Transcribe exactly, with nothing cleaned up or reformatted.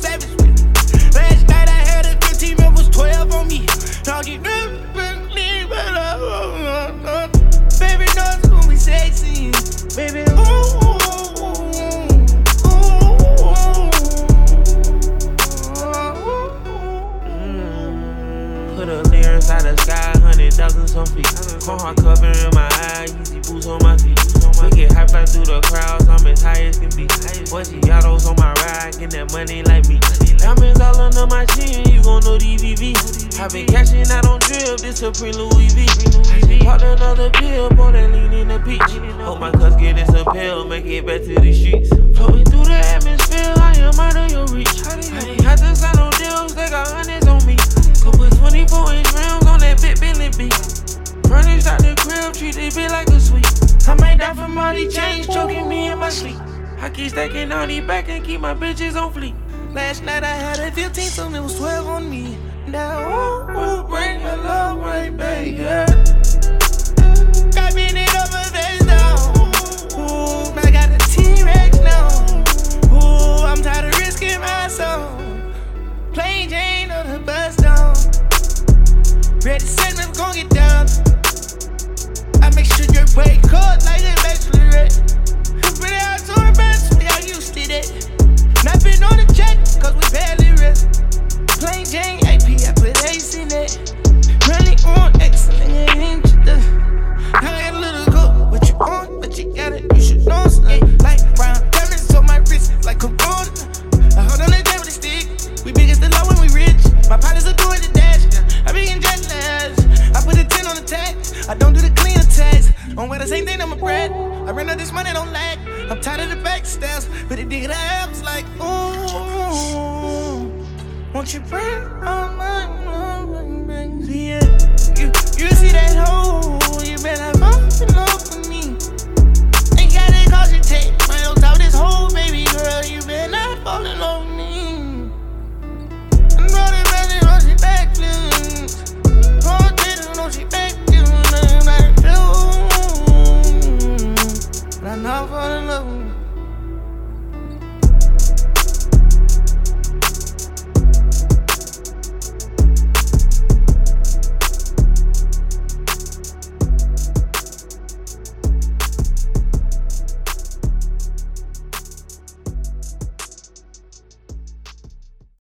savage with me. Last night I had a fifteen, it was twelve on me. Talking baby knows when we sexy, baby. Ooh, ooh, ooh, ooh. Mm. Put a layer inside the sky, hundred thousand some feet. Cold heart covering my eye, easy boots on my feet. We get hype fly through the crowds, I'm as high as can be. Boy, Giotto's on my ride, getting that money like me. Diamonds all under my chin, you gon' know D V V. I been cashing out on drip, this Supreme Louis V. Popped another pill, boy, that lean in the beach. Hope my cuz get this appeal, make it back to the streets. Floating through the atmosphere, I am out of your reach. I ain't had to sign no deals, they got hundreds on me. Go put twenty-four inch rims on that big Billy B. Furnished out the crib, treat this bitch like a sweet. I might die from all these chains, choking me in my sleep. I keep stacking all these back and keep my bitches on fleek. Last night I had a fifteen, so it was twelve on me. Now, ooh, ooh, bring your love right back, yeah. Got me in it over face down. Ooh, I got a T-Rex now. Ooh, I'm tired of risking my soul. Plain Jane on the bus down. Ready, set, never gon' get down. I make sure your break cold like a bachelorette. Put it out to the best, we all used to that. Napping on the jet, cause we barely rest. Plain Jane, A P, I put ace in it. Running on excellent, ain't you the? I got a little go, what you on, but you got it, you should know something. Like brown diamonds on my wrist, like Corona. I hold on the day with a stick, we big as the law when we rich. My pilots are doing the dash, I be in jet lash. I put a ten on the tag, I don't do the clean tax. On wear the same thing, I'm a brat. I ran out this money, don't lag. I'm tired of the backstabs, but it dig the abs like, ooh. Won't you bring all my love and bring yeah. You, you see that hole, you better